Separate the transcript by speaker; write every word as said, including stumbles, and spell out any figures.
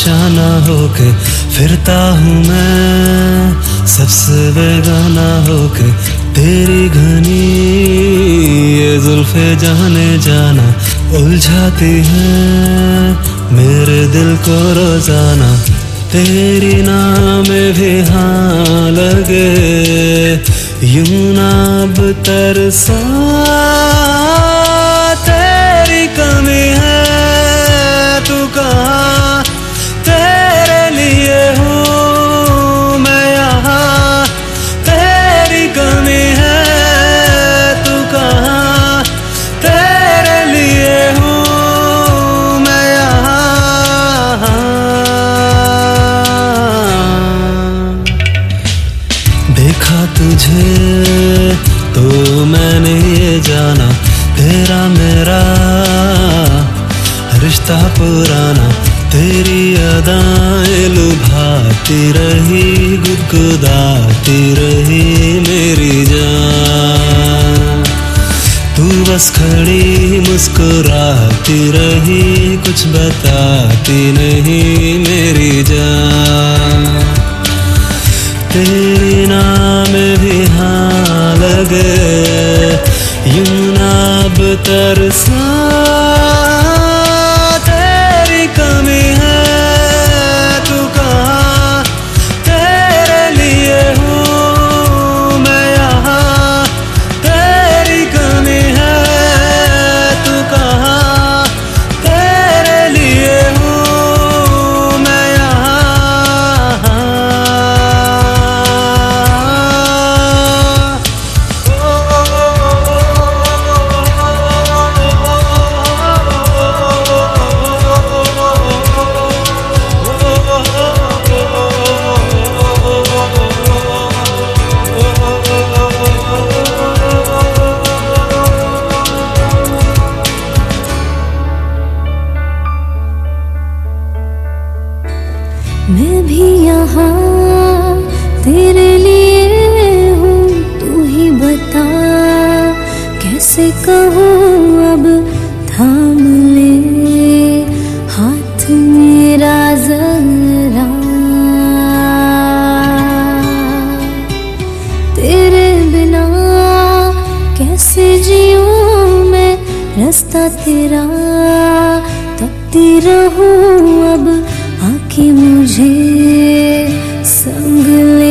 Speaker 1: निशाना होके फिरता हूँ मैं, सबसे बेगाना होके तेरी घनी ये जुल्फे जाने जाना उलझाती है मेरे दिल को रोजाना। तेरी नाम भी हाँ लगे यूं ना अब तरसा, तेरी कमी है तू कहाँ, तेरे लिए हूँ मैं यहाँ। तेरी कमी है तू कहाँ, तेरे लिए हूँ मैं यहाँ। देखा तुझे तो मैंने ये जाना, तेरा मेरा रिश्ता पुराना। तेरी अदाएं लुभाती रही, गुदगुदाती रही मेरी जान। तू बस खड़ी मुस्कुराती रही, कुछ बताती नहीं मेरी जान। तेरी नाम भी हाँ लगे यूं ना अब तरसा, तेरी कमी है तू कहाँ, तेरे लिए हूँ मैं यहाँ। तेरी कमी है तू कहाँ, तेरे लिए हूँ मैं यहाँ।
Speaker 2: मैं भी यहाँ तेरे लिए हूँ, तू ही बता कैसे कहूँ अब थाम ले हाथ मेरा जरा। तेरे बिना कैसे जीऊँ मैं, रास्ता तेरा तपती रहूँ अब आके मुझे संग ले।